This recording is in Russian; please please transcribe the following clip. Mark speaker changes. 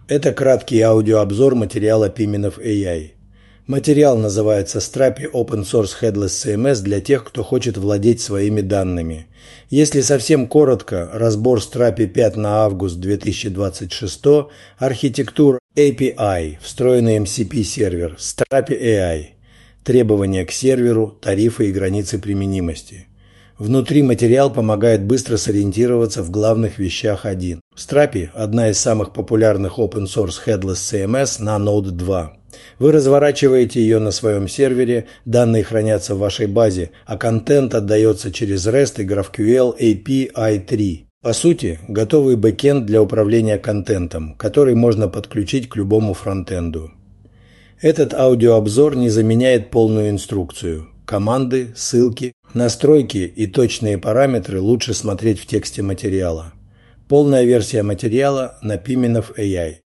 Speaker 1: Это краткий аудиообзор материала Piminov AI. Материал называется Strapi Open Source Headless CMS для тех, кто хочет владеть своими данными. Если совсем коротко, разбор Strapi 5 на август 2026, архитектура API, встроенный MCP сервер, Strapi AI, требования к серверу, тарифы и границы применимости. Внутри материал помогает быстро сориентироваться в главных вещах 1. Strapi – одна из самых популярных Open Source Headless CMS на Node 2. Вы разворачиваете ее на своем сервере, данные хранятся в вашей базе, а контент отдается через REST и GraphQL API 3. По сути, готовый бэкэнд для управления контентом, который можно подключить к любому фронтенду. Этот аудиообзор не заменяет полную инструкцию. Команды, ссылки, настройки и точные параметры лучше смотреть в тексте материала. Полная версия материала на Piminov AI.